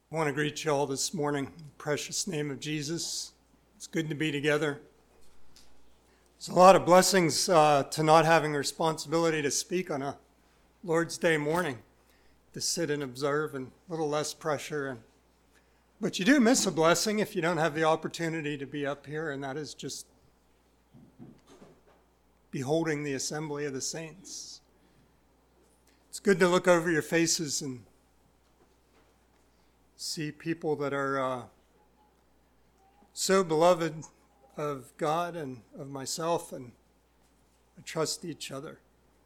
I want to greet you all this morning in the precious name of Jesus. It's good to be together. There's a lot of blessings to not having a responsibility to speak on a Lord's Day morning, to sit and observe and a little less pressure. But you do miss a blessing if you don't have the opportunity to be up here, and that is just beholding the assembly of the saints. It's good to look over your faces and see people that are so beloved of God and of myself, and trust each other.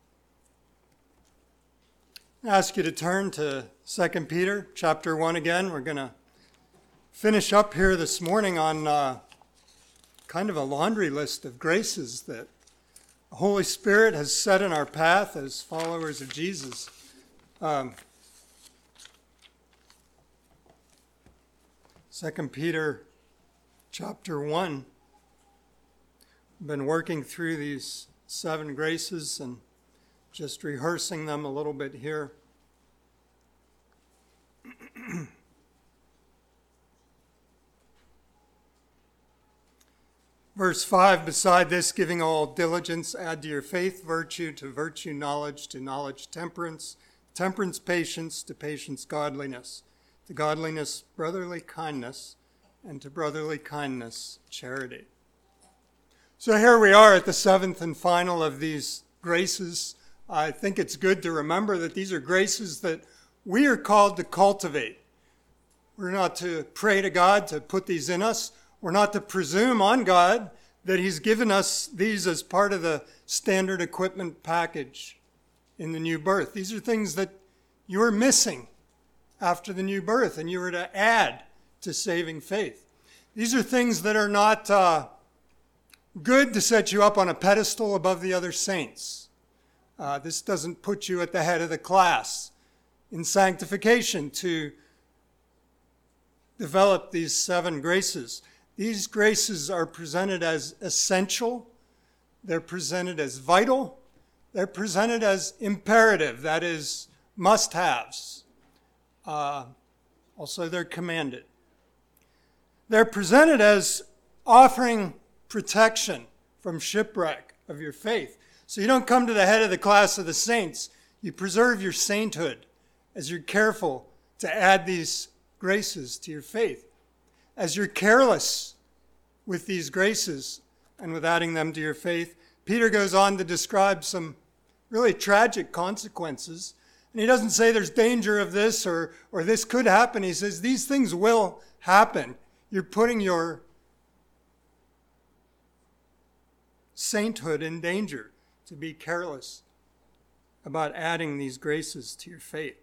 I ask you to turn to 2 Peter chapter 1 again. We're going to finish up here this morning on kind of a laundry list of graces that the Holy Spirit has set in our path as followers of Jesus. 2 Peter chapter 1. I've been working through these 7 graces and just rehearsing them a little bit here. Verse 5, beside this, giving all diligence, add to your faith virtue, to virtue knowledge, to knowledge temperance, temperance patience, to patience godliness, to godliness brotherly kindness, and to brotherly kindness charity. So here we are at the 7th and final of these graces. I think it's good to remember that these are graces that we are called to cultivate. We're not to pray to God to put these in us. We're not to presume on God that He's given us these as part of the standard equipment package in the new birth. These are things that you are missing after the new birth, and you were to add to saving faith. These are things that are not good to set you up on a pedestal above the other saints. This doesn't put you at the head of the class in sanctification to develop these 7 graces. These graces are presented as essential. They're presented as vital. They're presented as imperative, that is, must-haves. Also, they're commanded. They're presented as offering protection from shipwreck of your faith. So you don't come to the head of the class of the saints. You preserve your sainthood as you're careful to add these graces to your faith. As you're careless with these graces and with adding them to your faith, Peter goes on to describe some really tragic consequences. And he doesn't say there's danger of this or this could happen. He says these things will happen. You're putting your sainthood in danger to be careless about adding these graces to your faith.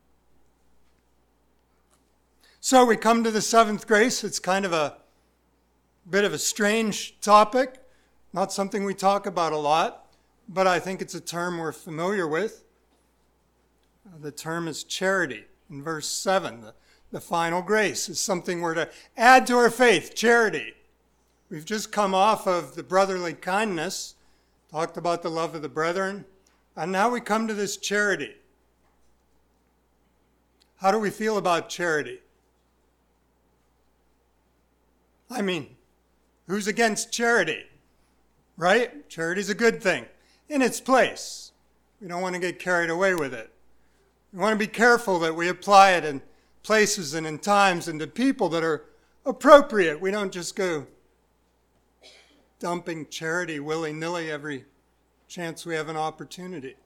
So we come to the 7th grace. It's kind of a bit of a strange topic, not something we talk about a lot, but I think it's a term we're familiar with. The term is charity. In verse 7, the final grace is something we're to add to our faith, charity. We've just come off of the brotherly kindness, talked about the love of the brethren, and now we come to this charity. How do we feel about charity? I mean, who's against charity? Right? Charity's a good thing in its place. We don't want to get carried away with it. We want to be careful that we apply it in places and in times and to people that are appropriate. We don't just go dumping charity willy-nilly every chance we have an opportunity.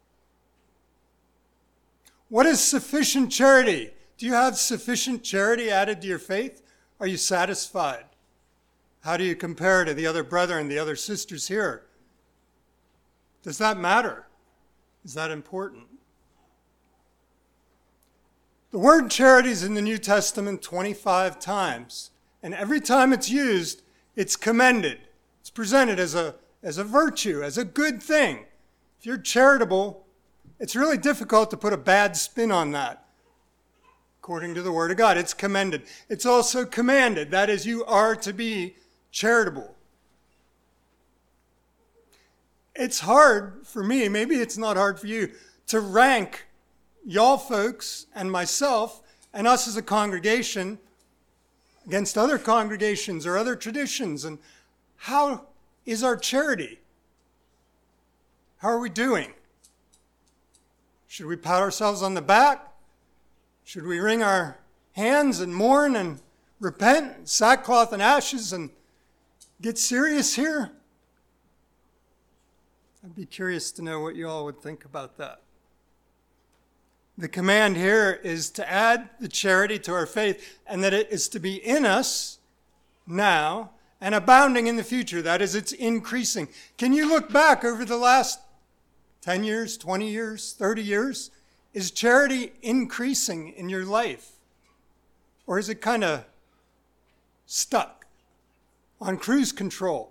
What is sufficient charity? Do you have sufficient charity added to your faith? Are you satisfied? How do you compare to the other brethren, the other sisters here? Does that matter? Is that important? The word charity is in the New Testament 25 times, and every time it's used, it's commended. It's presented as a virtue, as a good thing. If you're charitable, it's really difficult to put a bad spin on that. According to the Word of God, it's commended. It's also commanded. That is, you are to be charitable. It's hard for me, maybe it's not hard for you, to rank y'all folks and myself and us as a congregation against other congregations or other traditions. And how is our charity? How are we doing? Should we pat ourselves on the back? Should we wring our hands and mourn and repent, sackcloth and ashes, and get serious here? I'd be curious to know what you all would think about that. The command here is to add the charity to our faith, and that it is to be in us now and abounding in the future. That is, it's increasing. Can you look back over the last 10 years, 20 years, 30 years? Is charity increasing in your life? Or is it kind of stuck on cruise control?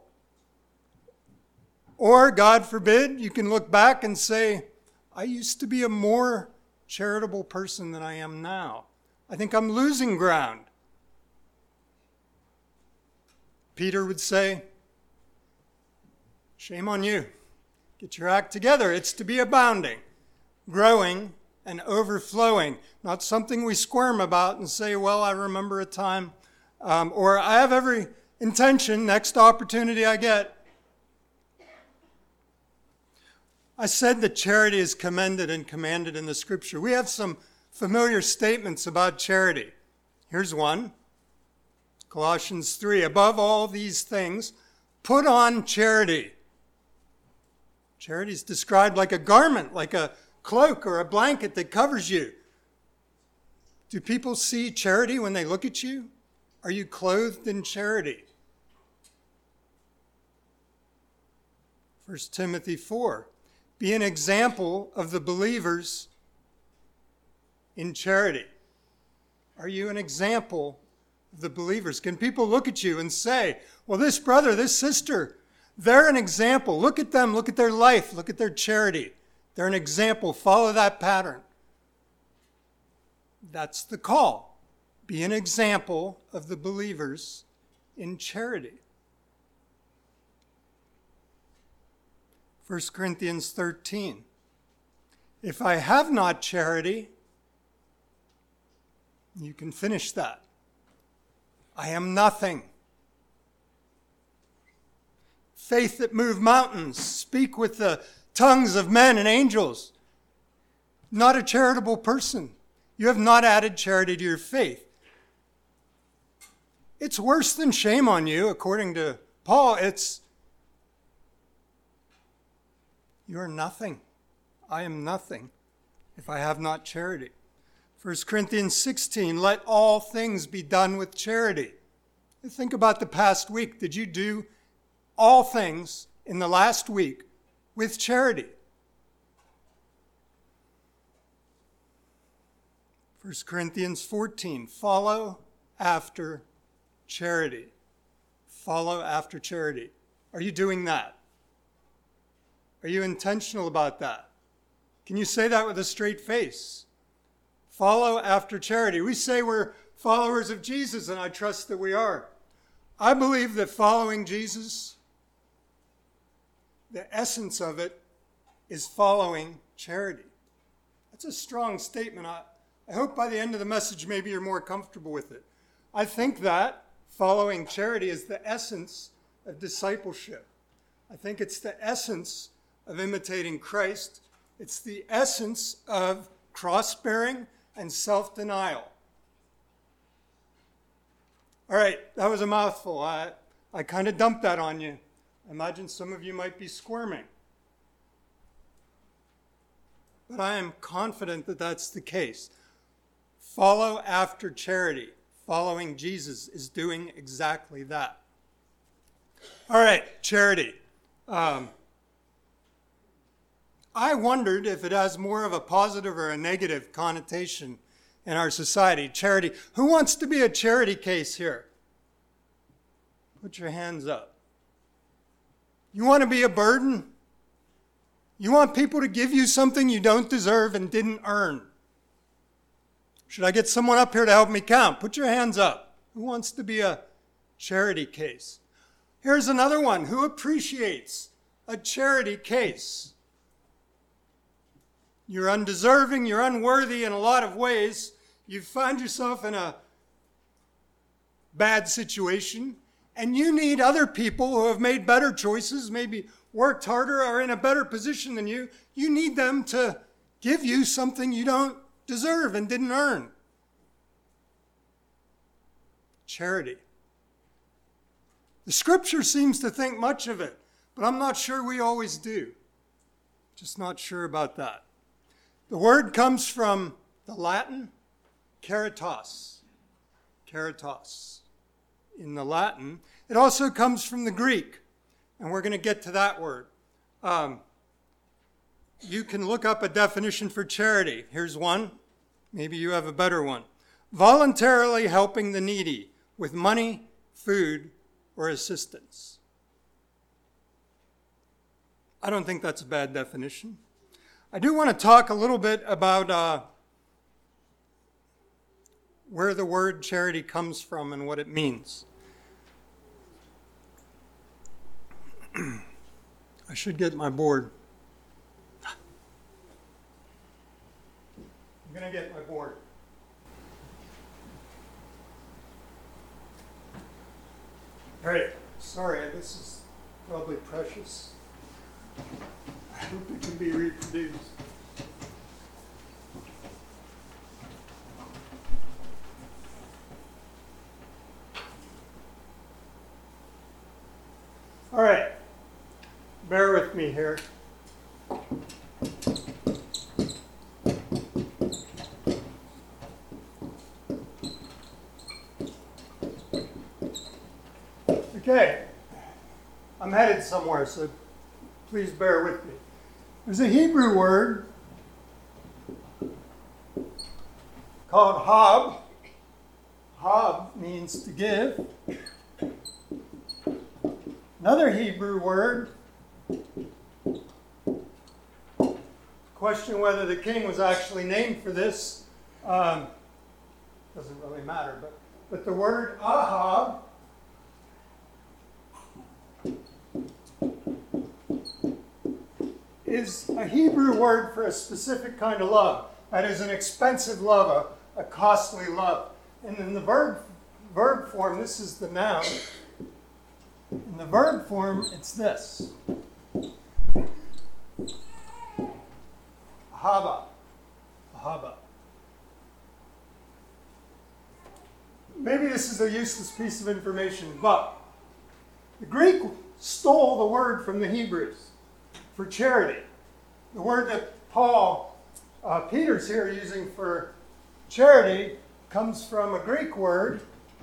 Or, God forbid, you can look back and say, I used to be a more charitable person than I am now. I think I'm losing ground. Peter would say, shame on you. Get your act together. It's to be abounding, growing, and overflowing. Not something we squirm about and say, well, I remember a time, or I have every intention, next opportunity I get. I said that charity is commended and commanded in the Scripture. We have some familiar statements about charity. Here's one. Colossians 3, above all these things, put on charity. Charity is described like a garment, like a cloak or a blanket that covers you. Do people see charity when they look at you? Are you clothed in charity? 1 Timothy 4, be an example of the believers in charity. Are you an example of the believers? Can people look at you and say, well, this brother, this sister, they're an example. Look at them. Look at their life. Look at their charity. They're an example. Follow that pattern. That's the call. Be an example of the believers in charity. 1 Corinthians 13. If I have not charity, you can finish that. I am nothing. Faith that move mountains, speak with the tongues of men and angels. Not a charitable person. You have not added charity to your faith. It's worse than shame on you, according to Paul. It's you are nothing. I am nothing if I have not charity. 1 Corinthians 16, let all things be done with charity. Think about the past week. Did you do all things in the last week with charity? 1 Corinthians 14, follow after charity. Follow after charity. Are you doing that? Are you intentional about that? Can you say that with a straight face? Follow after charity. We say we're followers of Jesus, and I trust that we are. I believe that following Jesus, the essence of it is following charity. That's a strong statement. I hope by the end of the message maybe you're more comfortable with it. I think that following charity is the essence of discipleship. I think it's the essence of imitating Christ. It's the essence of cross-bearing and self-denial. All right, that was a mouthful. I kind of dumped that on you. I imagine some of you might be squirming. But I am confident that that's the case. Follow after charity. Following Jesus is doing exactly that. All right, charity. I wondered if it has more of a positive or a negative connotation in our society. Charity. Who wants to be a charity case here? Put your hands up. You want to be a burden? You want people to give you something you don't deserve and didn't earn? Should I get someone up here to help me count? Put your hands up. Who wants to be a charity case? Here's another one. Who appreciates a charity case? You're undeserving, you're unworthy in a lot of ways. You find yourself in a bad situation, and you need other people who have made better choices, maybe worked harder, or in a better position than you. You need them to give you something you don't deserve and didn't earn. Charity. The scripture seems to think much of it, but I'm not sure we always do. Just not sure about that. The word comes from the Latin caritas. Caritas. In the Latin. It also comes from the Greek, and we're going to get to that word. You can look up a definition for charity. Here's one. Maybe you have a better one. Voluntarily helping the needy with money, food, or assistance. I don't think that's a bad definition. I do want to talk a little bit about where the word charity comes from and what it means. I should get my board. I'm going to get my board. All right, sorry, this is probably precious. I hope it can be reproduced. All right, bear with me here. Okay, I'm headed somewhere, so please bear with me. There's a Hebrew word called hab. Hab means to give. Another Hebrew word, question whether the king was actually named for this, doesn't really matter, but the word ahab is a Hebrew word for a specific kind of love. That is an expensive love, a costly love. And in the verb form, this is the noun. In the verb form, it's this. Ahaba. Ahaba. Maybe this is a useless piece of information, but the Greek stole the word from the Hebrews for charity. The word that Peter's here using for charity comes from a Greek word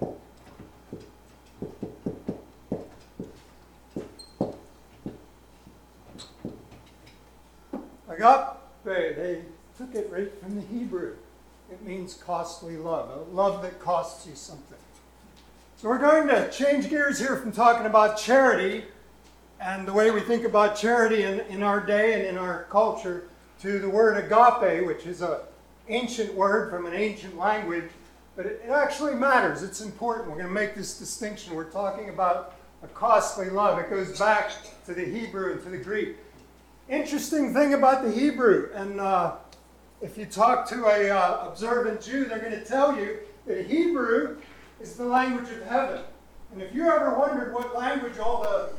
agape. They took it right from the Hebrew. It means costly love, a love that costs you something. So we're going to change gears here from talking about charity and the way we think about charity in our day and in our culture to the word agape, which is an ancient word from an ancient language, but it actually matters. It's important. We're going to make this distinction. We're talking about a costly love. It goes back to the Hebrew and to the Greek. Interesting thing about the Hebrew, and if you talk to a observant Jew, they're going to tell you that Hebrew is the language of heaven. And if you ever wondered what language all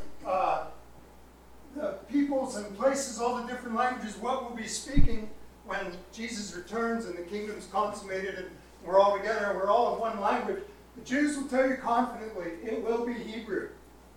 the peoples and places, all the different languages, what we'll be speaking when Jesus returns and the kingdom's consummated and we're all together and we're all in one language, the Jews will tell you confidently, it will be Hebrew.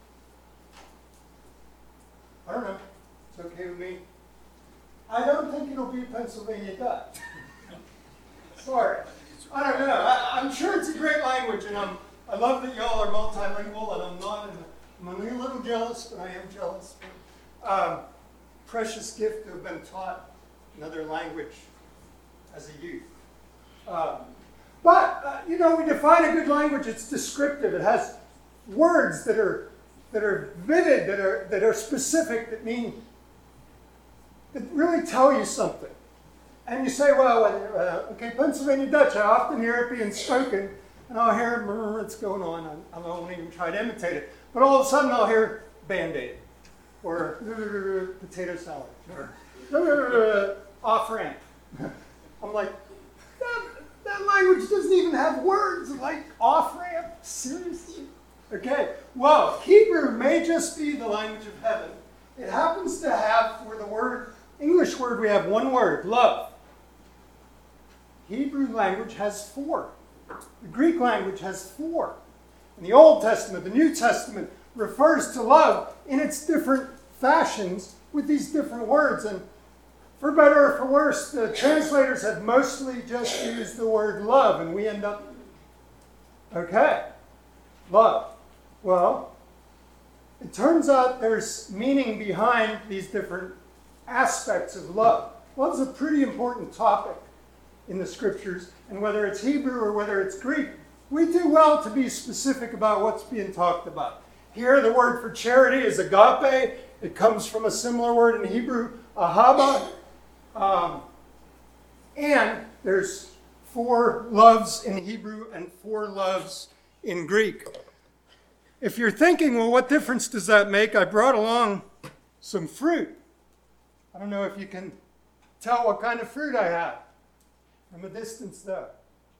I don't know. It's okay with me. I don't think it'll be Pennsylvania Dutch. Sorry. I don't know. I'm sure it's a great language, and I love that y'all are multilingual, and I'm not. I'm a little jealous, but I am jealous. Precious gift to have been taught another language as a youth. But we define a good language. It's descriptive. It has words that are vivid, that are specific, that really tell you something. And you say, well, okay, Pennsylvania Dutch, I often hear it being spoken, and I'll hear what's going on. I won't even try to imitate it. But all of a sudden I'll hear Band-Aid, or potato salad, or off-ramp. I'm like, That language doesn't even have words like off-ramp. Seriously? Okay, well, Hebrew may just be the language of heaven. It happens to have, for the word, English word, we have one word, love. Hebrew language has 4. The Greek language has 4. In the Old Testament, the New Testament refers to love in its different fashions with these different words. And for better or for worse, the translators have mostly just used the word love, and we end up, okay, love. Well, it turns out there's meaning behind these different aspects of love. Love is a pretty important topic in the scriptures, and whether it's Hebrew or whether it's Greek, we do well to be specific about what's being talked about. Here, the word for charity is agape. It comes from a similar word in Hebrew, ahava. And there's 4 loves in Hebrew and 4 loves in Greek. If you're thinking, well, what difference does that make? I brought along some fruit. I don't know if you can tell what kind of fruit I have from a distance there.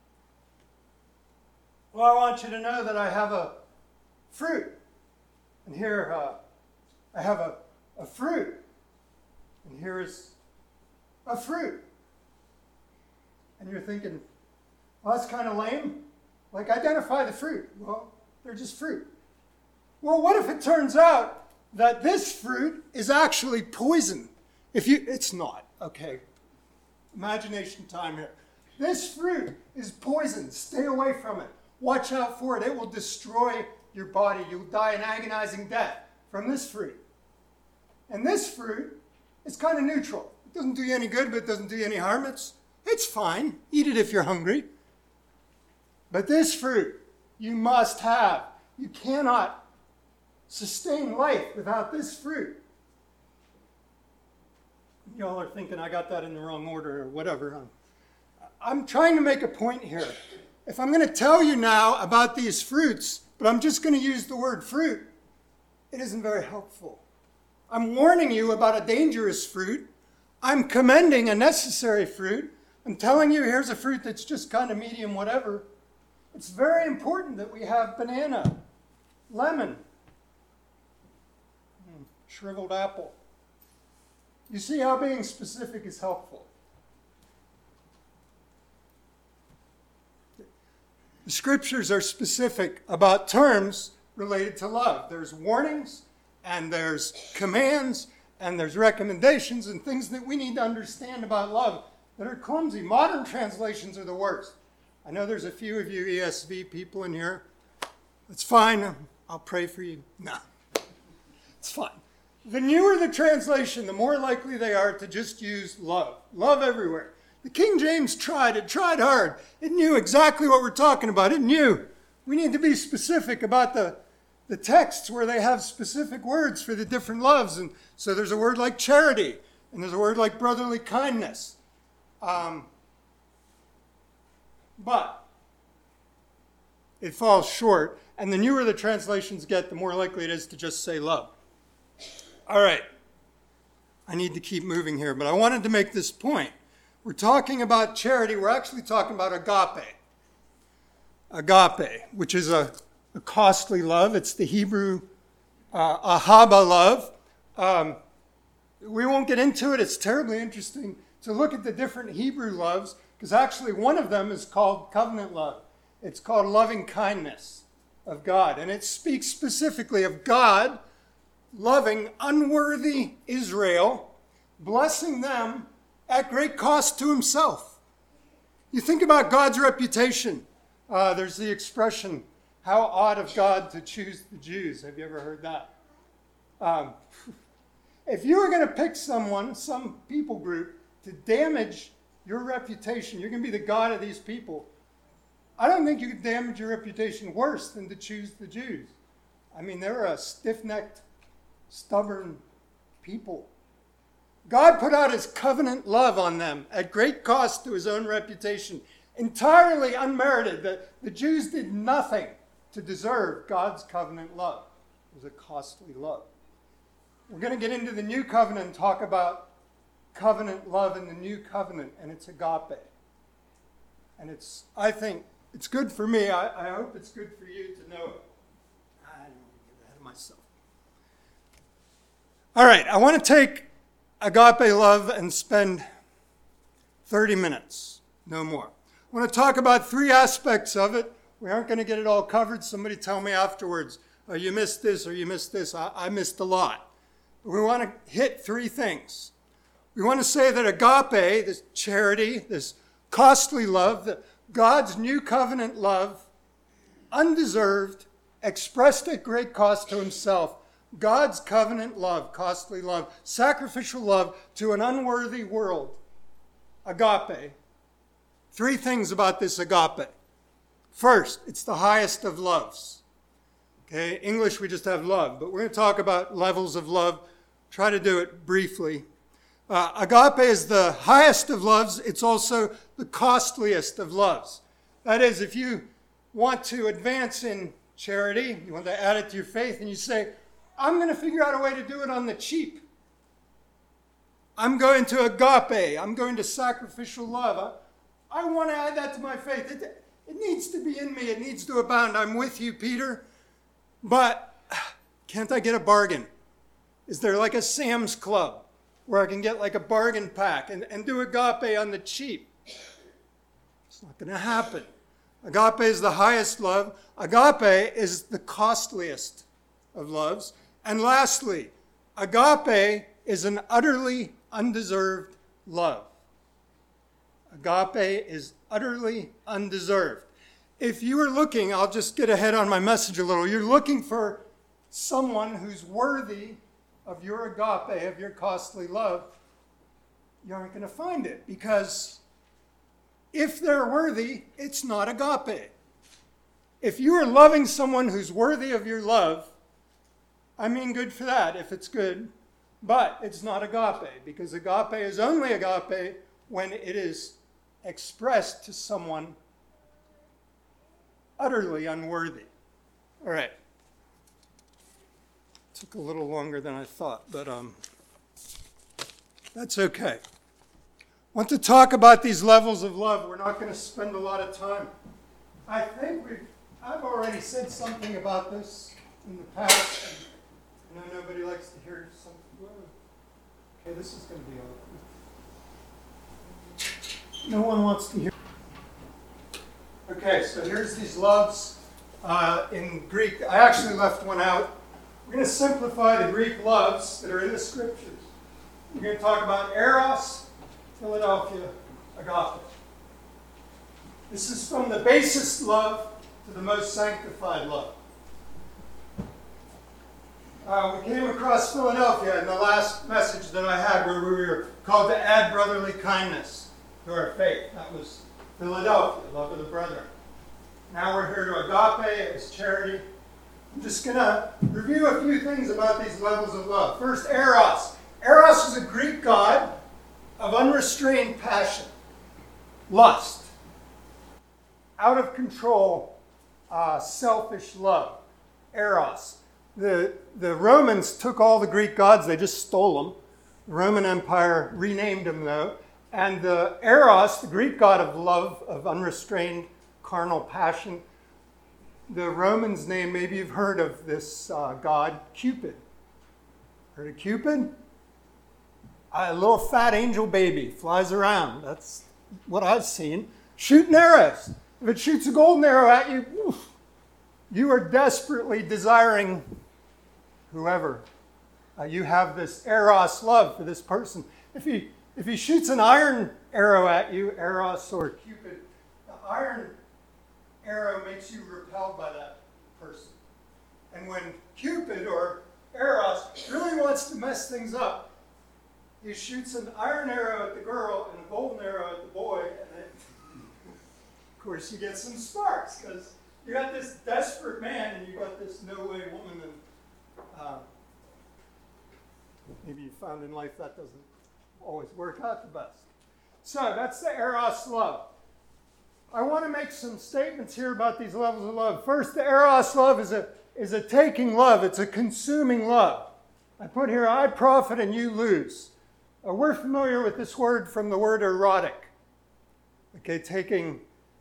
Well, I want you to know that I have a fruit. And here I have a fruit. And here is a fruit. And you're thinking, well, that's kind of lame. Like, identify the fruit. Well, they're just fruit. Well, what if it turns out that this fruit is actually poison? It's not. Okay. Imagination time here. This fruit is poison. Stay away from it. Watch out for it. It will destroy your body. You'll die an agonizing death from this fruit. And this fruit is kind of neutral. It doesn't do you any good, but it doesn't do you any harm. It's fine. Eat it if you're hungry. But this fruit, you must have. You cannot sustain life without this fruit. Y'all are thinking I got that in the wrong order or whatever. I'm trying to make a point here. If I'm going to tell you now about these fruits, but I'm just going to use the word fruit, it isn't very helpful. I'm warning you about a dangerous fruit. I'm commending a necessary fruit. I'm telling you here's a fruit that's just kind of medium whatever. It's very important that we have banana, lemon, shriveled apple. You see how being specific is helpful. The scriptures are specific about terms related to love. There's warnings, and there's commands, and there's recommendations, and things that we need to understand about love that are clumsy. Modern translations are the worst. I know there's a few of you ESV people in here. It's fine. I'll pray for you. No, it's fine. The newer the translation, the more likely they are to just use love. Love everywhere. The King James tried. It tried hard. It knew exactly what we're talking about. It knew we need to be specific about the texts where they have specific words for the different loves. And so there's a word like charity, and there's a word like brotherly kindness. But it falls short. And the newer the translations get, the more likely it is to just say love. All right. I need to keep moving here, but I wanted to make this point. We're talking about charity. We're actually talking about agape. Agape, which is a costly love. It's the Hebrew ahava love. We won't get into it. It's terribly interesting to look at the different Hebrew loves, because actually one of them is called covenant love. It's called loving kindness of God. And it speaks specifically of God loving unworthy Israel, blessing them at great cost to himself. You think about God's reputation. There's the expression, how odd of God to choose the Jews. Have you ever heard that? If you were going to pick someone, some people group, to damage your reputation, you're going to be the God of these people. I don't think you could damage your reputation worse than to choose the Jews. I mean, they're a stiff-necked, stubborn people. God put out his covenant love on them at great cost to his own reputation, entirely unmerited. The Jews did nothing to deserve God's covenant love. It was a costly love. We're going to get into the new covenant and talk about covenant love in the new covenant, and it's agape. And I think it's good for me. I hope it's good for you to know it. I don't want to get ahead of myself. All right, I want to take agape love and spend 30 minutes, no more. I want to talk about 3 aspects of it. We aren't going to get it all covered. Somebody tell me afterwards, oh, you missed this or you missed this. I missed a lot. We want to hit 3 things. We want to say that agape, this charity, this costly love, God's new covenant love, undeserved, expressed at great cost to himself, God's covenant love, costly love, sacrificial love to an unworthy world. Agape. 3 things about this agape. First, it's the highest of loves. Okay, English we just have love, but we're going to talk about levels of love. Try to do it briefly. Agape is the highest of loves. It's also the costliest of loves. That is, if you want to advance in charity, you want to add it to your faith, and you say, I'm going to figure out a way to do it on the cheap. I'm going to agape. I'm going to sacrificial love. I want to add that to my faith. It needs to be in me. It needs to abound. I'm with you, Peter. But can't I get a bargain? Is there like a Sam's Club where I can get like a bargain pack and do agape on the cheap? It's not going to happen. Agape is the highest love. Agape is the costliest of loves. And lastly, agape is an utterly undeserved love. Agape is utterly undeserved. If you are looking, I'll just get ahead on my message a little. You're looking for someone who's worthy of your agape, of your costly love, you aren't going to find it, because if they're worthy, it's not agape. If you are loving someone who's worthy of your love, I mean, good for that if it's good, but it's not agape, because agape is only agape when it is expressed to someone utterly unworthy. All right. Took a little longer than I thought, but that's okay. I want to talk about these levels of love. We're not going to spend a lot of time. I think I've already said something about this in the past. I know nobody likes to hear something. Okay, this is going to be awkward. No one wants to hear. Okay, so here's these loves in Greek. I actually left one out. We're going to simplify the Greek loves that are in the scriptures. We're going to talk about eros, Philadelphia, agape. This is from the basest love to the most sanctified love. We came across Philadelphia in the last message that I had, where we were called to add brotherly kindness to our faith. That was Philadelphia, love of the brethren. Now we're here to agape as charity. I'm just going to review a few things about these levels of love. First, eros. Eros is a Greek god of unrestrained passion, lust, out of control, selfish love. Eros. The Romans took all the Greek gods, they just stole them. The Roman Empire renamed them, though. And the Eros, the Greek god of love, of unrestrained carnal passion, the Romans name, maybe you've heard of this god, Cupid. Heard of Cupid? A little fat angel baby flies around. That's what I've seen. Shooting arrows. If it shoots a golden arrow at you, oof, you are desperately desiring whoever. You have this eros love for this person. If he shoots an iron arrow at you, Eros or Cupid, the iron arrow makes you repelled by that person. And when Cupid or Eros really wants to mess things up, he shoots an iron arrow at the girl and a golden arrow at the boy, and then, of course, you get some sparks, because you got this desperate man and you got this no-way woman, and maybe you found in life that doesn't always work out the best. So that's the eros love. I want to make some statements here about these levels of love. First, the eros love is a taking love. It's a consuming love. I put here, I profit and you lose. We're familiar with this word from the word erotic. Okay, taking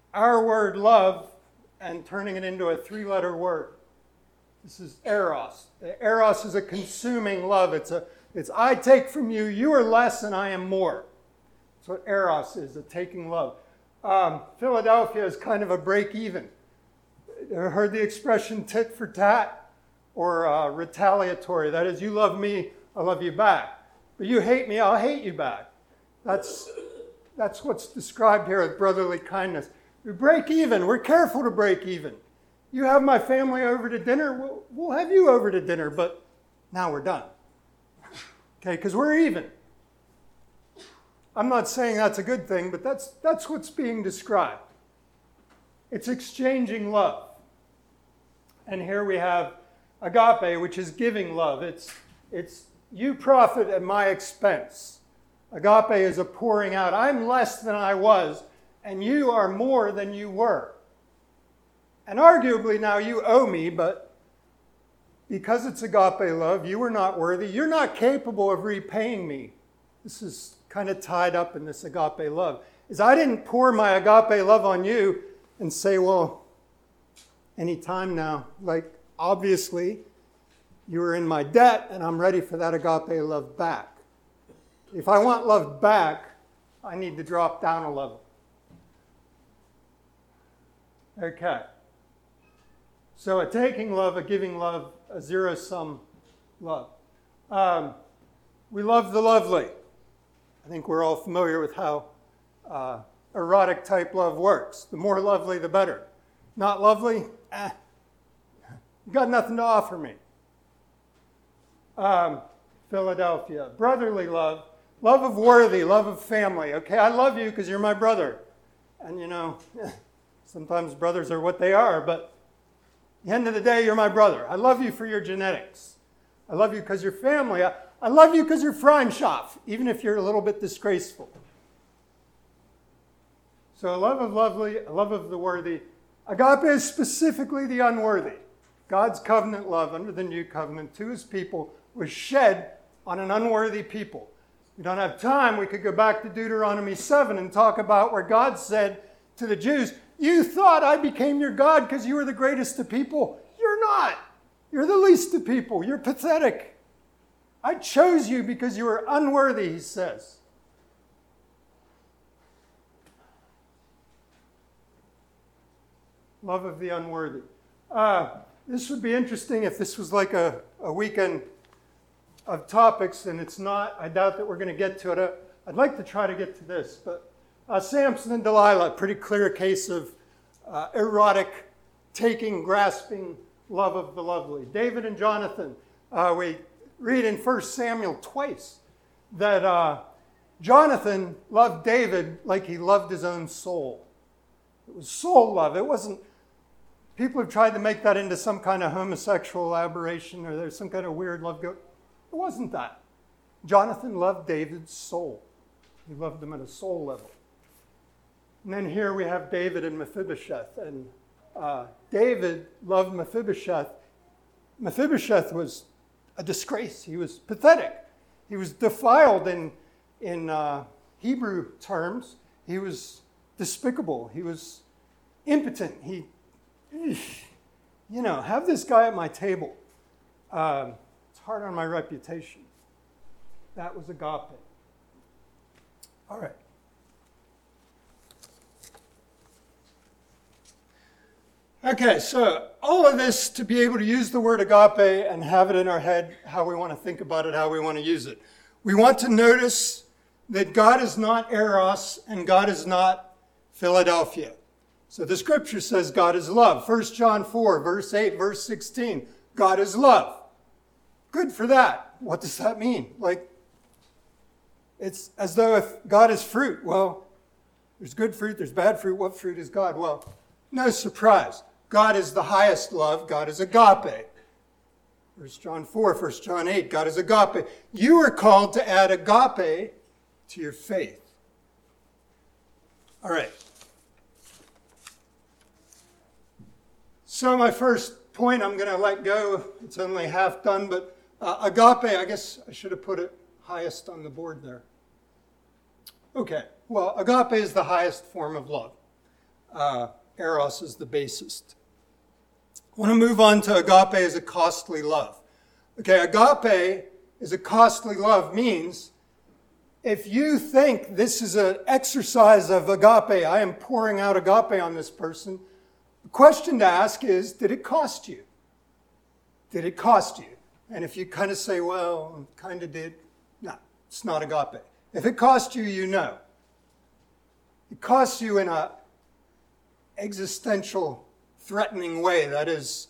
our word love and turning it into a three-letter word. This is eros. Eros is a consuming love. It's I take from you, you are less and I am more. That's what eros is, a taking love. Philadelphia is kind of a break even. Ever heard the expression tit for tat or retaliatory? That is, you love me, I love you back. But you hate me, I'll hate you back. That's what's described here as brotherly kindness. We break even. We're careful to break even. You have my family over to dinner, we'll have you over to dinner, but now we're done. Okay, because we're even. I'm not saying that's a good thing, but that's what's being described. It's exchanging love. And here we have agape, which is giving love. It's you profit at my expense. Agape is a pouring out. I'm less than I was, and you are more than you were. And arguably now you owe me, but because it's agape love, you are not worthy. You're not capable of repaying me. This is kind of tied up in this agape love. Is I didn't pour my agape love on you and say, well, any time now. Like, obviously, you were in my debt, and I'm ready for that agape love back. If I want love back, I need to drop down a level. Okay. So a taking love, a giving love, a zero-sum love. We love the lovely. I think we're all familiar with how erotic type love works. The more lovely, the better. Not lovely? You got nothing to offer me. Philadelphia. Brotherly love. Love of worthy, love of family. Okay, I love you because you're my brother. And you know, sometimes brothers are what they are, but at the end of the day, you're my brother. I love you for your genetics. I love you because you're family. I love you because you're Freundschaft, even if you're a little bit disgraceful. So a love of lovely, a love of the worthy. Agape is specifically the unworthy. God's covenant love under the new covenant to his people was shed on an unworthy people. We don't have time. We could go back to Deuteronomy 7 and talk about where God said to the Jews, you thought I became your God because you were the greatest of people. You're not. You're the least of people. You're pathetic. I chose you because you were unworthy, he says. Love of the unworthy. This would be interesting if this was like a weekend of topics, and it's not. I doubt that we're going to get to it. I'd like to try to get to this, but Samson and Delilah, pretty clear case of erotic, taking, grasping love of the lovely. David and Jonathan, we read in 1 Samuel twice that Jonathan loved David like he loved his own soul. It was soul love. It wasn't. People have tried to make that into some kind of homosexual aberration or there's some kind of weird love. It wasn't that. Jonathan loved David's soul. He loved him at a soul level. And then here we have David and Mephibosheth. And David loved Mephibosheth. Mephibosheth was a disgrace. He was pathetic. He was defiled in Hebrew terms. He was despicable. He was impotent. Have this guy at my table. It's hard on my reputation. That was agape. All right. Okay, so all of this to be able to use the word agape and have it in our head, how we want to think about it, how we want to use it. We want to notice that God is not Eros and God is not Philadelphia. So the scripture says God is love. 1 John 4, verse 8, verse 16. God is love. Good for that. What does that mean? Like, it's as though if God is fruit, well, there's good fruit, there's bad fruit. What fruit is God? Well, no surprise. God is the highest love. God is agape. 1 John 4, 1 John 8, God is agape. You are called to add agape to your faith. All right. So my first point I'm going to let go. It's only half done, but agape, I guess I should have put it highest on the board there. Okay, well, agape is the highest form of love. Eros is the basest. I want to move on to agape as a costly love. Okay, agape is a costly love means if you think this is an exercise of agape, I am pouring out agape on this person, the question to ask is, did it cost you? Did it cost you? And if you kind of say, well, it kind of did, no, it's not agape. If it cost you, you know. It costs you in a existential, threatening way. That is,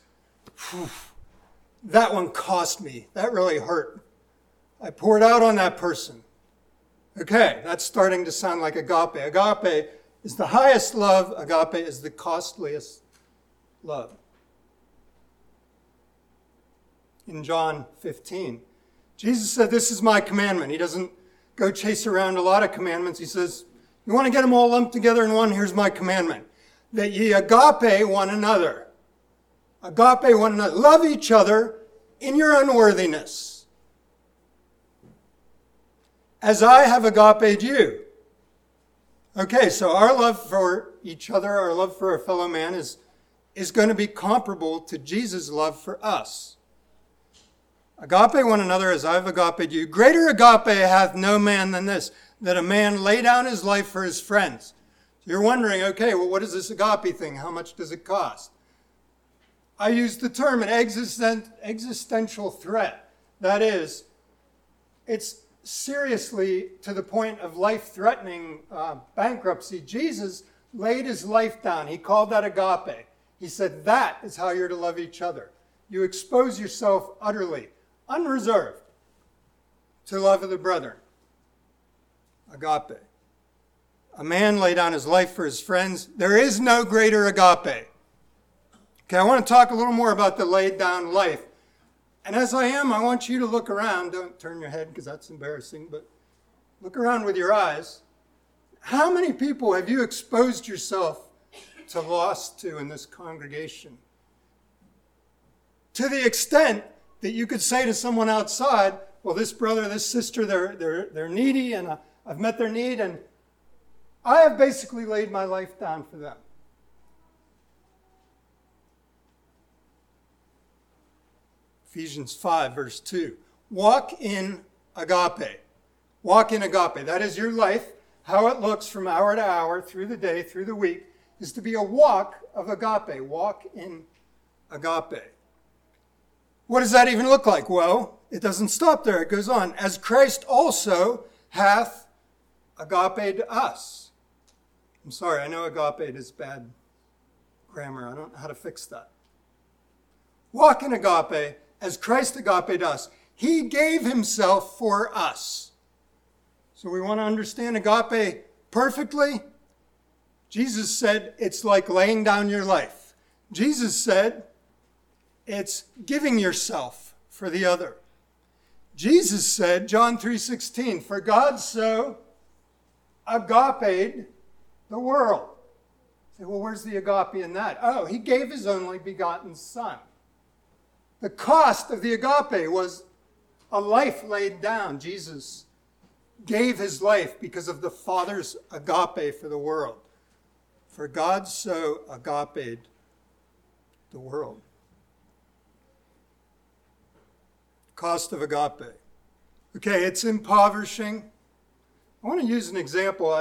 that one cost me. That really hurt. I poured out on that person. Okay, that's starting to sound like agape. Agape is the highest love. Agape is the costliest love. In John 15, Jesus said, this is my commandment. He doesn't go chase around a lot of commandments. He says, you want to get them all lumped together in one? Here's my commandment. That ye agape one another. Agape one another. Love each other in your unworthiness. As I have agape'd you. Okay, so our love for each other, our love for our fellow man is going to be comparable to Jesus' love for us. Agape one another as I have agape'd you. Greater agape hath no man than this, that a man lay down his life for his friends. So you're wondering, okay, well, what is this agape thing? How much does it cost? I use the term an existential threat. That is, it's seriously to the point of life-threatening bankruptcy. Jesus laid his life down. He called that agape. He said, that is how you're to love each other. You expose yourself utterly, unreserved, to love of the brethren. Agape. A man lay down his life for his friends. There is no greater agape. Okay, I want to talk a little more about the laid down life. And as I am, I want you to look around. Don't turn your head because that's embarrassing, but look around with your eyes. How many people have you exposed yourself to loss to in this congregation? To the extent that you could say to someone outside, well, this brother, this sister, they're needy, and I've met their need, and I have basically laid my life down for them. Ephesians 5, verse 2. Walk in agape. Walk in agape. That is your life. How it looks from hour to hour, through the day, through the week, is to be a walk of agape. Walk in agape. What does that even look like? Well, it doesn't stop there. It goes on. As Christ also hath agape us. I'm sorry, I know agape is bad grammar. I don't know how to fix that. Walk in agape as Christ agape'd us. He gave himself for us. So we want to understand agape perfectly. Jesus said it's like laying down your life. Jesus said it's giving yourself for the other. Jesus said, John 3:16, for God so agape'd the world. You say, well, where's the agape in that? Oh, he gave his only begotten Son. The cost of the agape was a life laid down. Jesus gave his life because of the Father's agape for the world. For God so agape'd the world. Cost of agape. Okay, it's impoverishing. I want to use an example.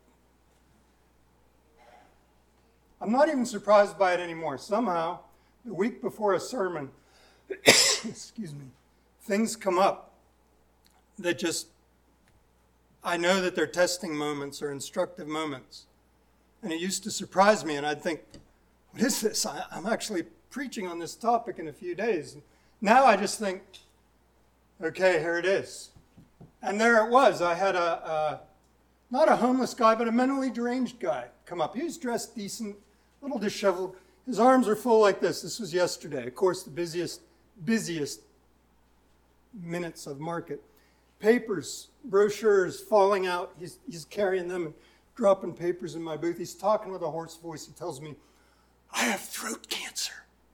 I'm not even surprised by it anymore. Somehow, the week before a sermon, excuse me, things come up that just, I know that they're testing moments or instructive moments. And it used to surprise me, and I'd think, what is this? I'm actually preaching on this topic in a few days. Now I just think, okay, here it is. And there it was. I had not a homeless guy, but a mentally deranged guy come up. He was dressed decent, a little disheveled. His arms are full like this. This was yesterday. Of course, the busiest minutes of market. Papers, brochures falling out. He's carrying them and dropping papers in my booth. He's talking with a hoarse voice. He tells me, I have throat cancer.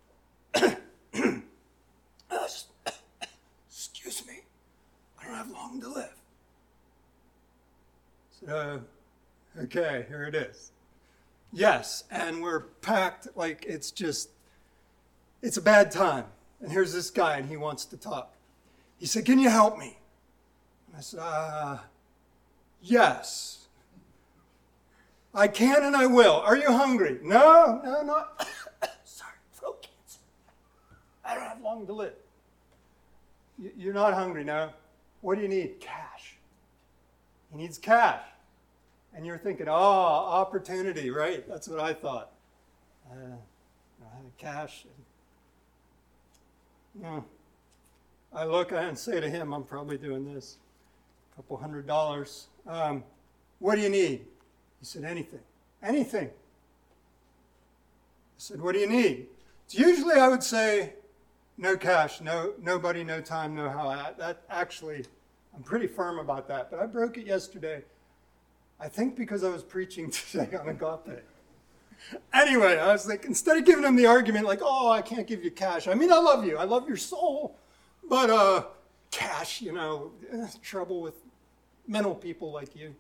Excuse me. I don't have long to live. So, okay, here it is. Yes, and we're packed like it's a bad time. And here's this guy, and he wants to talk. He said, "Can you help me?" And I said, yes. "I can and I will. Are you hungry?" No, not. Sorry, throat cancer. I don't have long to live. You're not hungry, no? What do you need? Cash. He needs cash. And you're thinking, oh, opportunity, right? That's what I thought. Cash. I look and say to him, I'm probably doing this, $200. What do you need? He said, anything. Anything. I said, what do you need? So usually I would say, no cash, nobody, no time, no how. That actually, I'm pretty firm about that. But I broke it yesterday. I think because I was preaching today on agape. Anyway, I was like, instead of giving him the argument like, oh, I can't give you cash. I mean, I love you. I love your soul. But cash, trouble with mental people like you.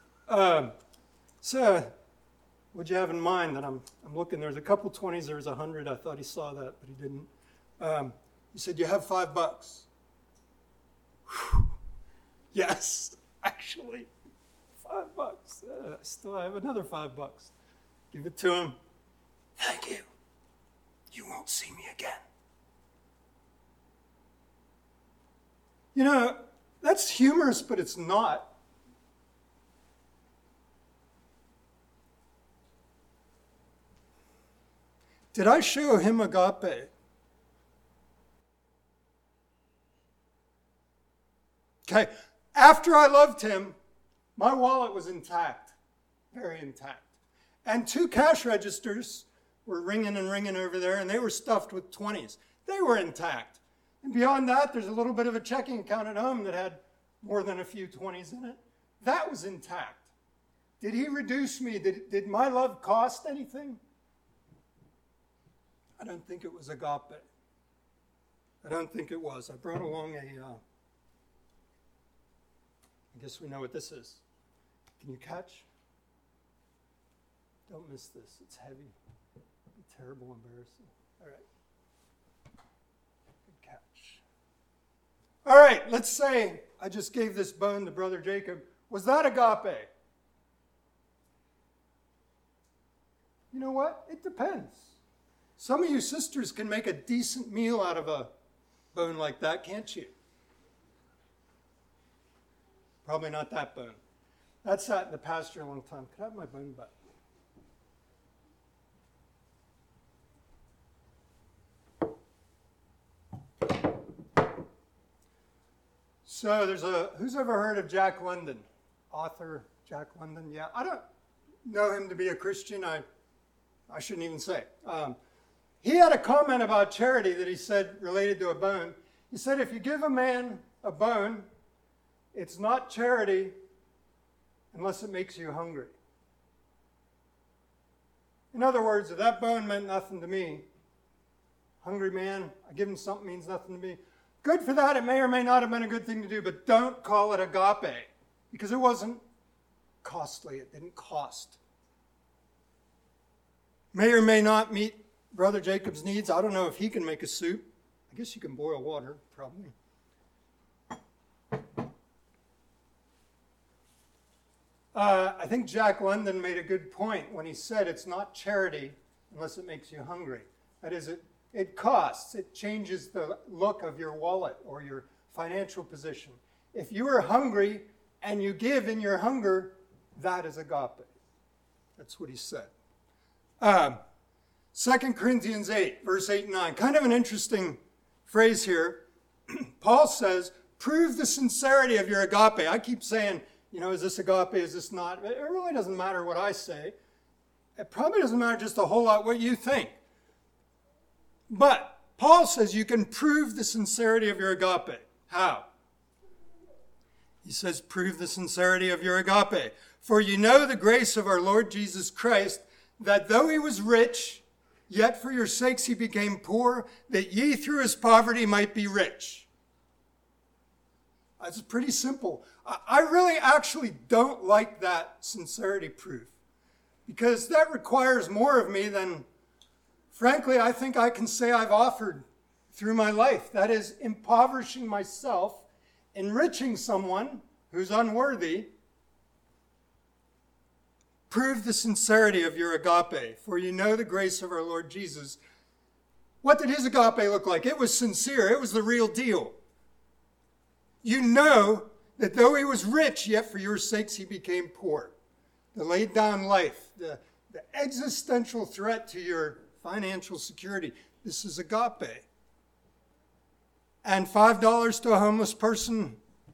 So what'd you have in mind? That I'm looking. There's a couple 20s. There's 100. I thought he saw that, but he didn't. He said, you have $5. Whew. Yes, actually. $5. I still have another $5. Give it to him. Thank you. You won't see me again. That's humorous, but it's not. Did I show him agape? Okay, after I loved him, my wallet was intact, very intact. And 2 cash registers were ringing and ringing over there, and they were stuffed with 20s. They were intact. And beyond that, there's a little bit of a checking account at home that had more than a few 20s in it. That was intact. Did he reduce me? Did my love cost anything? I don't think it was agape. I don't think it was. I brought along I guess we know what this is. Can you catch? Don't miss this. It's heavy. It'd be terrible, embarrassing. All right. Good catch. All right, let's say I just gave this bone to Brother Jacob. Was that agape? You know what? It depends. Some of you sisters can make a decent meal out of a bone like that, can't you? Probably not that bone. That sat in the pasture a long time. Could I have my bone back? So who's ever heard of Jack London? Author Jack London? Yeah, I don't know him to be a Christian. I shouldn't even say. He had a comment about charity that he said related to a bone. He said, if you give a man a bone, it's not charity unless it makes you hungry. In other words, if that bone meant nothing to me, hungry man, I give him something means nothing to me. Good for that. It may or may not have been a good thing to do, but don't call it agape because it wasn't costly. It didn't cost. May or may not meet Brother Jacob's needs. I don't know if he can make a soup. I guess you can boil water, probably. I think Jack London made a good point when he said it's not charity unless it makes you hungry. That is, it costs. It changes the look of your wallet or your financial position. If you are hungry and you give in your hunger, that is agape. That's what he said. 2 Corinthians 8, verse 8 and 9. Kind of an interesting phrase here. Paul says, prove the sincerity of your agape. I keep saying, is this agape, is this not? It really doesn't matter what I say. It probably doesn't matter just a whole lot what you think. But Paul says you can prove the sincerity of your agape. How? He says, prove the sincerity of your agape. For you know the grace of our Lord Jesus Christ, that though he was rich, yet for your sakes he became poor, that ye through his poverty might be rich. That's pretty simple. I really actually don't like that sincerity proof. because that requires more of me than, frankly, I think I can say I've offered through my life. That is, impoverishing myself, enriching someone who's unworthy. Prove the sincerity of your agape, for you know the grace of our Lord Jesus. What did his agape look like? It was sincere. It was the real deal. You know that though he was rich, yet for your sakes he became poor. The laid down life, the existential threat to your financial security. This is agape. And $5 to a homeless person,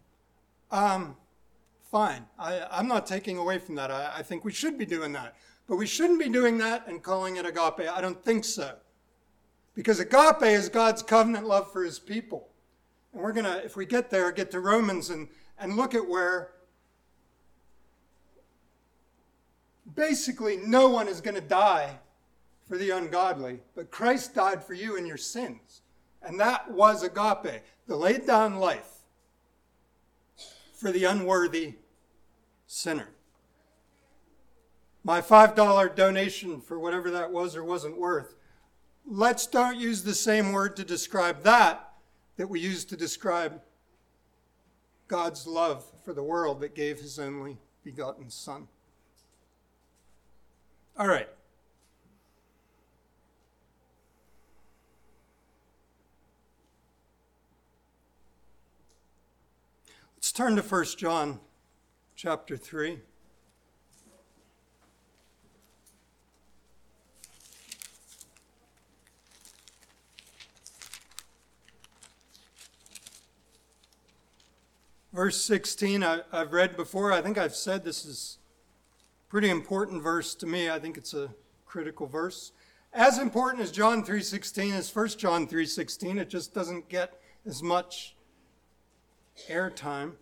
fine. I'm not taking away from that. I think we should be doing that. But we shouldn't be doing that and calling it agape. I don't think so. Because agape is God's covenant love for his people. And we're going to, if we get there, get to Romans and look at where basically no one is going to die for the ungodly, but Christ died for you in your sins. And that was agape, the laid down life for the unworthy sinner. My $5 donation for whatever that was or wasn't worth, let's don't use the same word to describe that we use to describe God's love for the world that gave his only begotten Son. All right. Let's turn to 1 John chapter 3. Verse 16, I've read before. I think I've said this is a pretty important verse to me. I think it's a critical verse. As important as John 3:16 is 1 John 3:16. It just doesn't get as much airtime.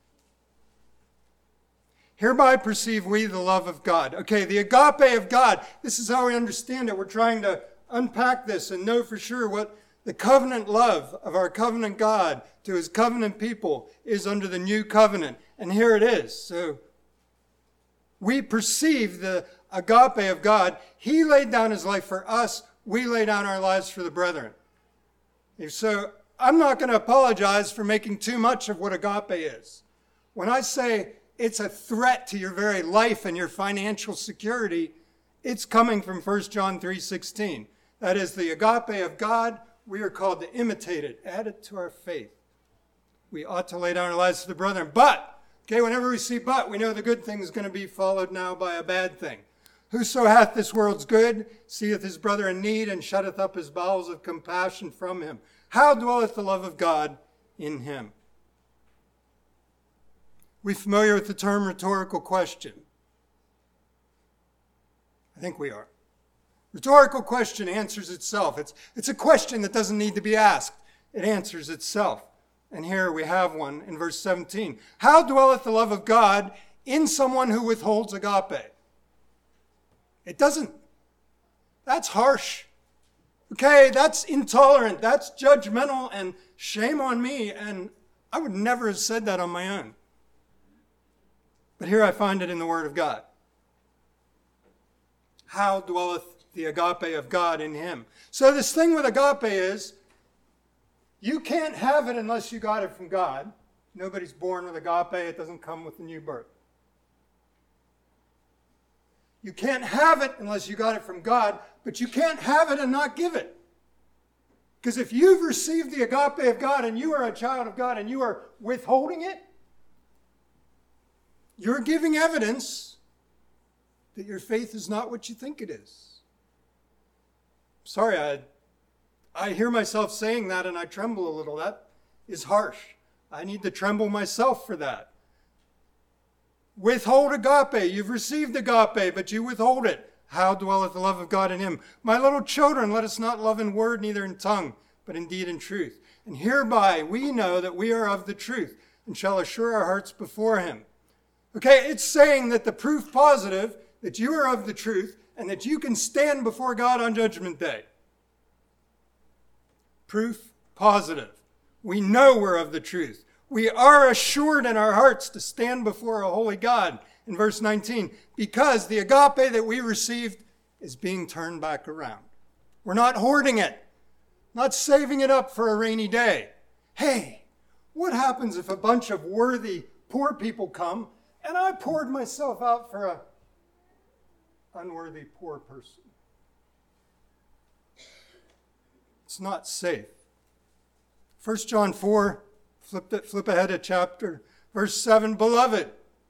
Hereby perceive we the love of God. Okay, the agape of God. This is how we understand it. We're trying to unpack this and know for sure what the covenant love of our covenant God to his covenant people is under the new covenant. And here it is. So we perceive the agape of God. He laid down his life for us. We lay down our lives for the brethren. So I'm not going to apologize for making too much of what agape is. When I say it's a threat to your very life and your financial security, it's coming from 1 John 3:16. That is the agape of God. We are called to imitate it, add it to our faith. We ought to lay down our lives for the brethren. But, okay, whenever we see but, we know the good thing is going to be followed now by a bad thing. Whoso hath this world's good, seeth his brother in need, and shutteth up his bowels of compassion from him. How dwelleth the love of God in him? We familiar with the term rhetorical question? I think we are. Rhetorical question answers itself. It's a question that doesn't need to be asked. It answers itself. And here we have one in verse 17. How dwelleth the love of God in someone who withholds agape? It doesn't. That's harsh. Okay, that's intolerant. That's judgmental, and shame on me. And I would never have said that on my own. But here I find it in the Word of God. How dwelleth the agape of God in him? So this thing with agape is, you can't have it unless you got it from God. Nobody's born with agape. It doesn't come with the new birth. You can't have it unless you got it from God, but you can't have it and not give it. Because if you've received the agape of God and you are a child of God and you are withholding it, you're giving evidence that your faith is not what you think it is. Sorry, I hear myself saying that and I tremble a little. That is harsh. I need to tremble myself for that. Withhold agape. You've received agape, but you withhold it. How dwelleth the love of God in him? My little children, let us not love in word, neither in tongue, but in deed and truth. And hereby we know that we are of the truth, and shall assure our hearts before him. Okay, it's saying that the proof positive that you are of the truth and that you can stand before God on Judgment Day. Proof positive. We know we're of the truth. We are assured in our hearts to stand before a holy God in verse 19, because the agape that we received is being turned back around. We're not hoarding it, not saving it up for a rainy day. Hey, what happens if a bunch of worthy poor people come and I poured myself out for an unworthy poor person? It's not safe. 1 John 4, flip ahead to chapter, verse 7, beloved.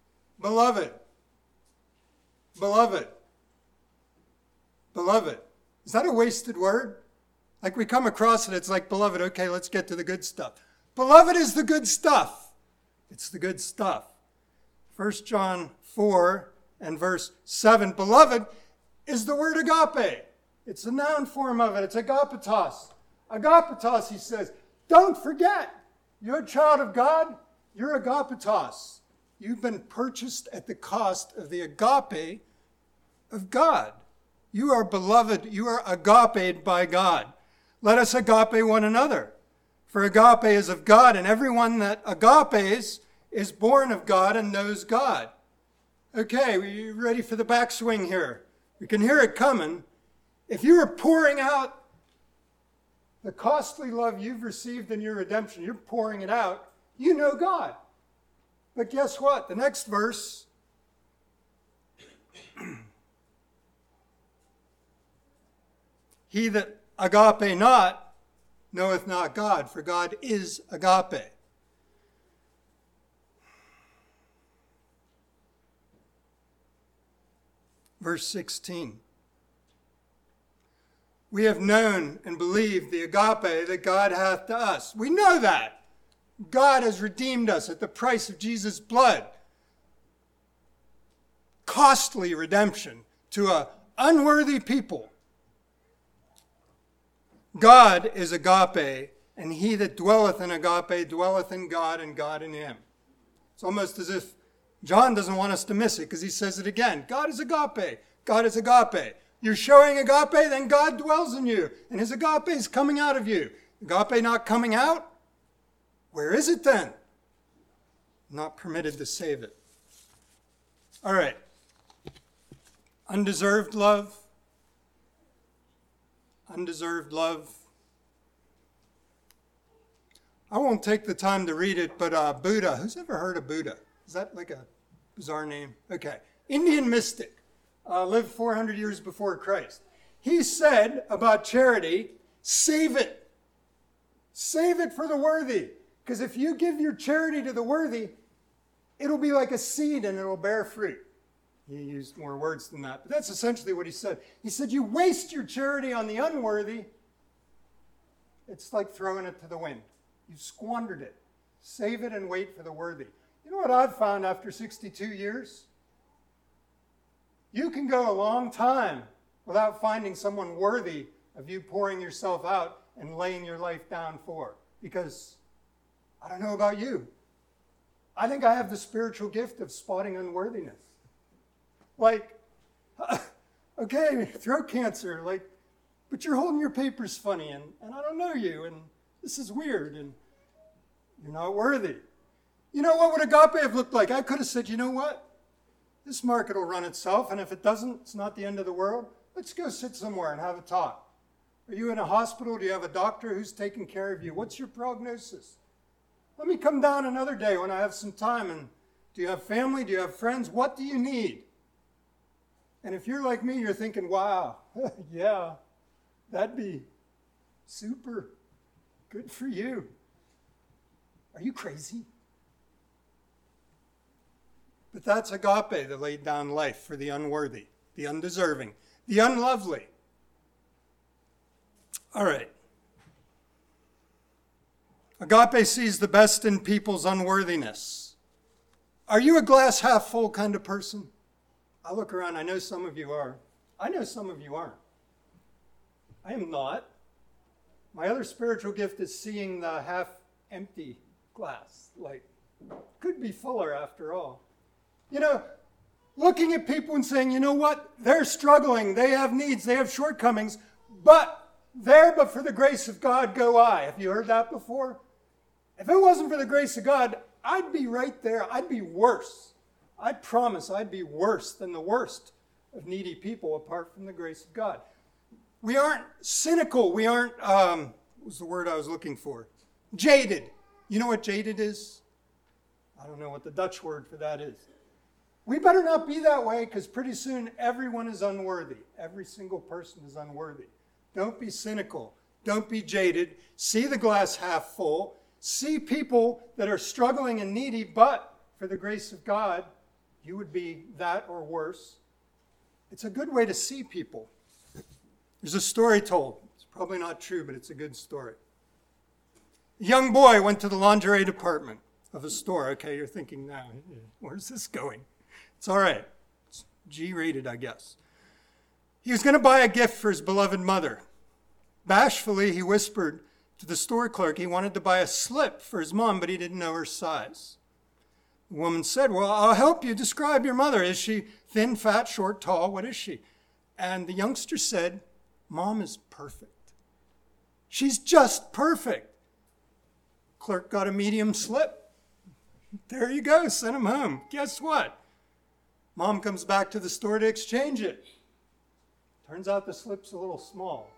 Is that a wasted word? Like we come across it, it's like, beloved, okay, let's get to the good stuff. Beloved is the good stuff. It's the good stuff. 1 John 4 and verse 7, beloved is the word agape. It's the noun form of it. It's agapetos. Agapetos, he says, don't forget, you're a child of God, you're agapetos. You've been purchased at the cost of the agape of God. You are beloved, you are agaped by God. Let us agape one another. For agape is of God, and everyone that agapes is born of God and knows God. Okay, we ready for the backswing here? We can hear it coming. If you are pouring out the costly love you've received in your redemption, you're pouring it out, you know God. But guess what? The next verse, he that agape not, knoweth not God, for God is agape. Verse 16. We have known and believed the agape that God hath to us. We know that. God has redeemed us at the price of Jesus' blood. Costly redemption to an unworthy people. God is agape, and he that dwelleth in agape dwelleth in God, and God in him. It's almost as if John doesn't want us to miss it, because he says it again. God is agape. God is agape. You're showing agape, then God dwells in you, and his agape is coming out of you. Agape not coming out? Where is it then? Not permitted to save it. All right. Undeserved love. Undeserved love. I won't take the time to read it, but Buddha, who's ever heard of Buddha? Is that like a bizarre name? Okay. Indian mystic, lived 400 years before Christ. He said about charity, save it. Save it for the worthy. Because if you give your charity to the worthy, it'll be like a seed and it'll bear fruit. He used more words than that, but that's essentially what he said. He said, you waste your charity on the unworthy, it's like throwing it to the wind. You squandered it. Save it and wait for the worthy. You know what I've found after 62 years? You can go a long time without finding someone worthy of you pouring yourself out and laying your life down for. Because I don't know about you. I think I have the spiritual gift of spotting unworthiness. Like, okay, throat cancer, like, but you're holding your papers funny, and I don't know you, and this is weird, and you're not worthy. You know, what would agape have looked like? I could have said, you know what? This market will run itself, and if it doesn't, it's not the end of the world. Let's go sit somewhere and have a talk. Are you in a hospital? Do you have a doctor who's taking care of you? What's your prognosis? Let me come down another day when I have some time. And do you have family? Do you have friends? What do you need? And if you're like me, you're thinking, wow, yeah, that'd be super good for you. Are you crazy? But that's agape, the laid down life for the unworthy, the undeserving, the unlovely. All right. Agape sees the best in people's unworthiness. Are you a glass half full kind of person? I look around, I know some of you are. I know some of you aren't. I am not. My other spiritual gift is seeing the half empty glass. Like, could be fuller after all. You know, looking at people and saying, you know what? They're struggling. They have needs. They have shortcomings. But for the grace of God go I. Have you heard that before? If it wasn't for the grace of God, I'd be right there. I'd be worse. I promise I'd be worse than the worst of needy people apart from the grace of God. We aren't cynical. We aren't, what was the word I was looking for? Jaded. You know what jaded is? I don't know what the Dutch word for that is. We better not be that way, because pretty soon everyone is unworthy. Every single person is unworthy. Don't be cynical. Don't be jaded. See the glass half full. See people that are struggling and needy, but for the grace of God, you would be that or worse. It's a good way to see people. There's a story told. It's probably not true, but it's a good story. A young boy went to the lingerie department of a store. Okay, you're thinking now, where's this going? It's all right. It's G-rated, I guess. He was going to buy a gift for his beloved mother. Bashfully, he whispered to the store clerk he wanted to buy a slip for his mom, but he didn't know her size. The woman said, well, I'll help you describe your mother. Is she thin, fat, short, tall? What is she? And the youngster said, Mom is perfect. She's just perfect. Clerk got a medium slip. There you go, sent him home. Guess what? Mom comes back to the store to exchange it. Turns out the slip's a little small.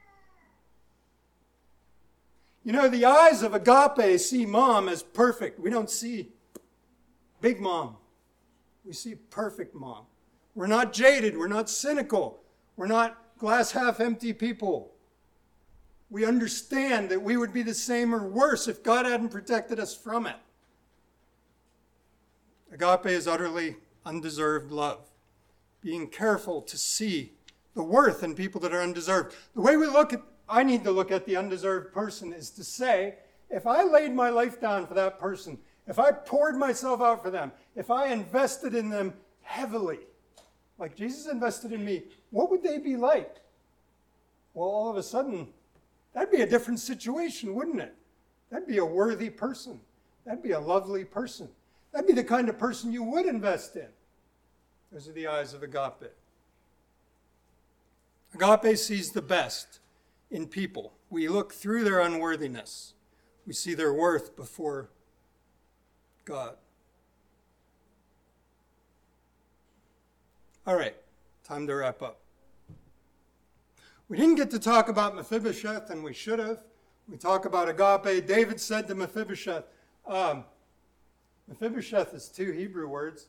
You know, the eyes of agape see mom as perfect. We don't see big mom. We see perfect mom. We're not jaded. We're not cynical. We're not glass half empty people. We understand that we would be the same or worse if God hadn't protected us from it. Agape is utterly undeserved love. Being careful to see the worth in people that are undeserved. The way I need to look at the undeserved person is to say, if I laid my life down for that person, if I poured myself out for them, if I invested in them heavily, like Jesus invested in me, what would they be like? Well, all of a sudden, that'd be a different situation, wouldn't it? That'd be a worthy person. That'd be a lovely person. That'd be the kind of person you would invest in. Those are the eyes of agape. Agape sees the best in people. We look through their unworthiness. We see their worth before God. All right, time to wrap up. We didn't get to talk about Mephibosheth, and we should have. We talk about agape. David said to Mephibosheth, Mephibosheth is two Hebrew words.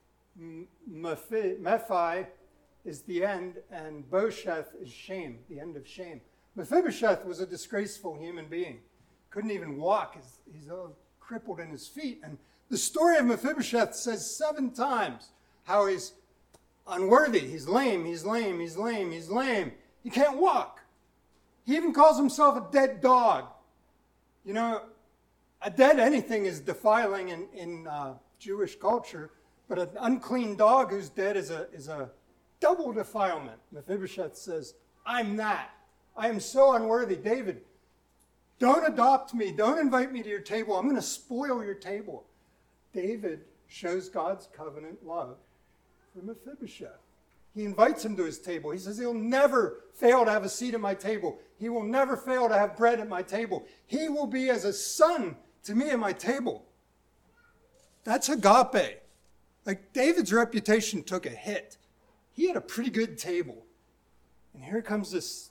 Mephi is the end, and Bosheth is shame, the end of shame. Mephibosheth was a disgraceful human being. Couldn't even walk. He's all crippled in his feet. And the story of Mephibosheth says 7 times how he's unworthy. He's lame, he's lame, he's lame, he's lame. He can't walk. He even calls himself a dead dog. You know, a dead anything is defiling in Jewish culture, but an unclean dog who's dead is a double defilement. Mephibosheth says, I'm that. I am so unworthy. David, don't adopt me. Don't invite me to your table. I'm going to spoil your table. David shows God's covenant love for Mephibosheth. He invites him to his table. He says, he'll never fail to have a seat at my table. He will never fail to have bread at my table. He will be as a son to me at my table. That's agape. Like, David's reputation took a hit. He had a pretty good table. And here comes this,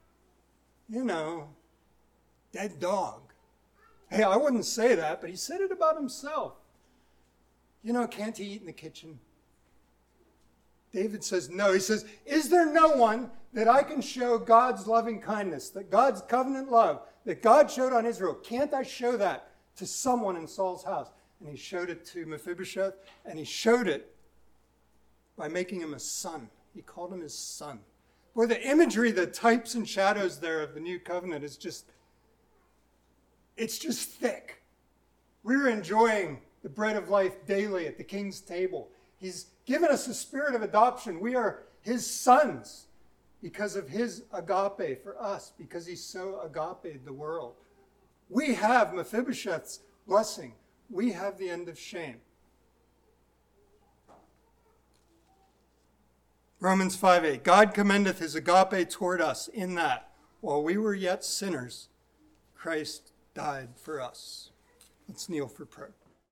dead dog. Hey, I wouldn't say that, but he said it about himself. Can't he eat in the kitchen? David says no. He says, is there no one that I can show God's loving kindness, that God's covenant love, that God showed on Israel? Can't I show that to someone in Saul's house? And he showed it to Mephibosheth, and he showed it by making him a son. He called him his son. Boy, the imagery, the types and shadows there of the new covenant is just thick. We're enjoying the bread of life daily at the King's table. He's given us a spirit of adoption. We are his sons because of his agape for us, because he so agaped the world. We have Mephibosheth's blessing. We have the end of shame. Romans 5:8, God commendeth his agape toward us in that, while we were yet sinners, Christ died for us. Let's kneel for prayer.